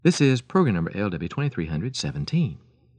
This is program number LW2317.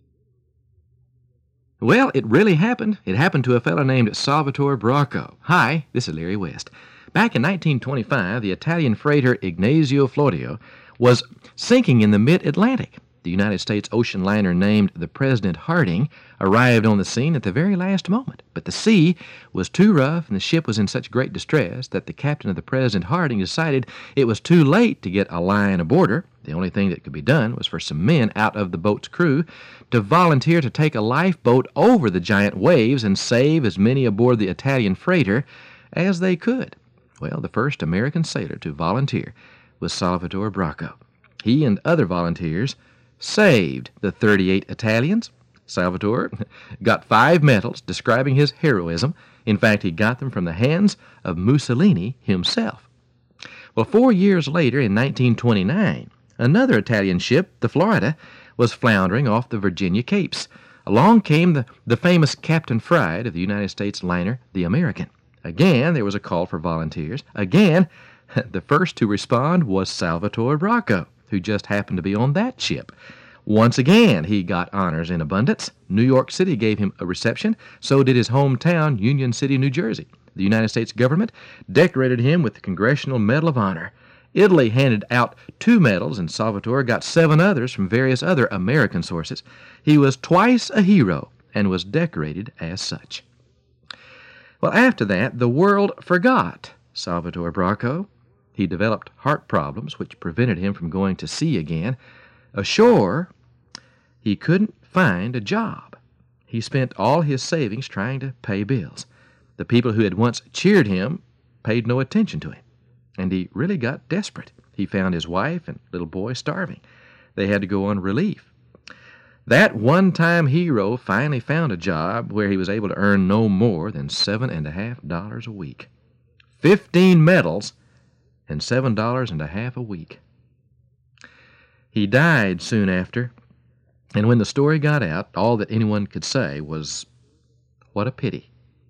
Well, it really happened. It happened to a fellow named Salvatore Bracco. Hi, this is Larry West. Back in 1925, the Italian freighter Ignazio Florio was sinking in the mid-Atlantic. The United States ocean liner named the President Harding arrived on the scene at the very last moment. But the sea was too rough and the ship was in such great distress that the captain of the President Harding decided it was too late to get a line aboard her. The only thing that could be done was for some men out of the boat's crew to volunteer to take a lifeboat over the giant waves and save as many aboard the Italian freighter as they could. Well, the first American sailor to volunteer was Salvatore Bracco. He and other volunteers saved the 38 Italians. Salvatore got 5 medals describing his heroism. In fact, he got them from the hands of Mussolini himself. Well, 4 years later, in 1929, another Italian ship, the Florida, was floundering off the Virginia Capes. Along came the famous Captain Fried of the United States liner, the American. Again, there was a call for volunteers. Again, the first to respond was Salvatore Bracco, who just happened to be on that ship. Once again, he got honors in abundance. New York City gave him a reception. So did his hometown, Union City, New Jersey. The United States government decorated him with the Congressional Medal of Honor. Italy handed out 2 medals, and Salvatore got 7 others from various other American sources. He was twice a hero and was decorated as such. Well, after that, the world forgot Salvatore Bracco. He developed heart problems, which prevented him from going to sea again. Ashore, he couldn't find a job. He spent all his savings trying to pay bills. The people who had once cheered him paid no attention to him, and he really got desperate. He found his wife and little boy starving. They had to go on relief. That one-time hero finally found a job where he was able to earn no more than $7.50 a week. 15 medals and $7.50 a week. He died soon after, and when the story got out, all that anyone could say was, "What a pity."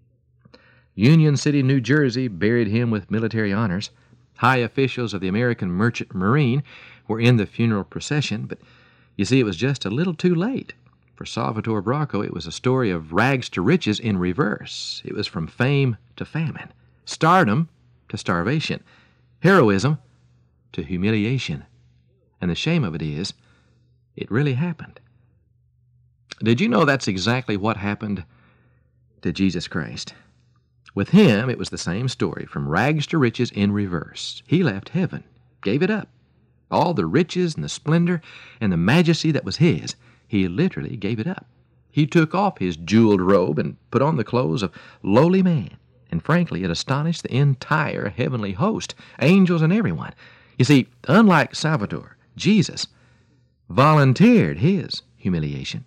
Union City, New Jersey buried him with military honors. High officials of the American Merchant Marine were in the funeral procession, but you see, it was just a little too late. For Salvatore Bracco, it was a story of rags to riches in reverse. It was from fame to famine, stardom to starvation, heroism to humiliation. And the shame of it is, it really happened. Did you know that's exactly what happened to Jesus Christ? With him, it was the same story, from rags to riches in reverse. He left heaven, gave it up. All the riches and the splendor and the majesty that was his, he literally gave it up. He took off his jeweled robe and put on the clothes of lowly man. And frankly, it astonished the entire heavenly host, angels and everyone. You see, unlike Salvatore, Jesus volunteered his humiliation.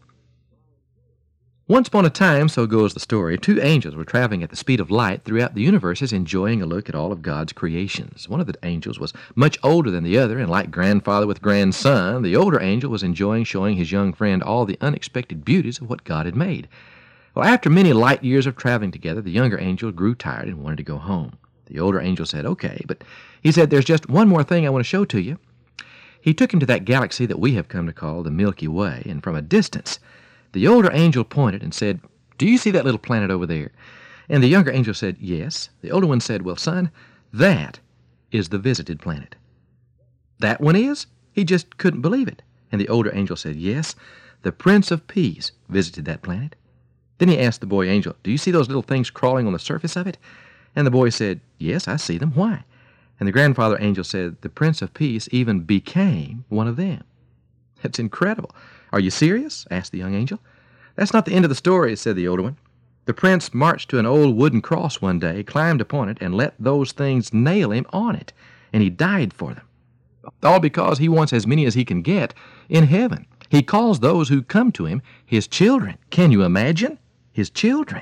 Once upon a time, so goes the story, 2 angels were traveling at the speed of light throughout the universes, enjoying a look at all of God's creations. One of the angels was much older than the other, and like grandfather with grandson, the older angel was enjoying showing his young friend all the unexpected beauties of what God had made. Well, after many light years of traveling together, the younger angel grew tired and wanted to go home. The older angel said, "Okay," but he said, "There's just one more thing I want to show to you." He took him to that galaxy that we have come to call the Milky Way, and from a distance, the older angel pointed and said, "Do you see that little planet over there?" And the younger angel said, "Yes." The older one said, "Well, son, that is the visited planet." "That one is?" He just couldn't believe it. And the older angel said, "Yes, the Prince of Peace visited that planet." Then he asked the boy angel, "Do you see those little things crawling on the surface of it?" And the boy said, "Yes, I see them. Why?" And the grandfather angel said, "The Prince of Peace even became one of them." "That's incredible. Are you serious?" asked the young angel. "That's not the end of the story," said the older one. "The prince marched to an old wooden cross one day, climbed upon it, and let those things nail him on it, and he died for them. All because he wants as many as he can get in heaven. He calls those who come to him his children. Can you imagine? His children."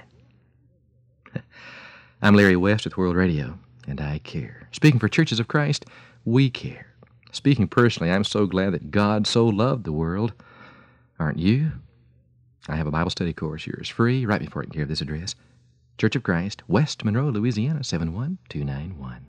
I'm Larry West with World Radio, and I care. Speaking for Churches of Christ, we care. Speaking personally, I'm so glad that God so loved the world. Aren't you? I have a Bible study course. Yours free. Write me for it and care of this address. Church of Christ, West Monroe, Louisiana, 71291.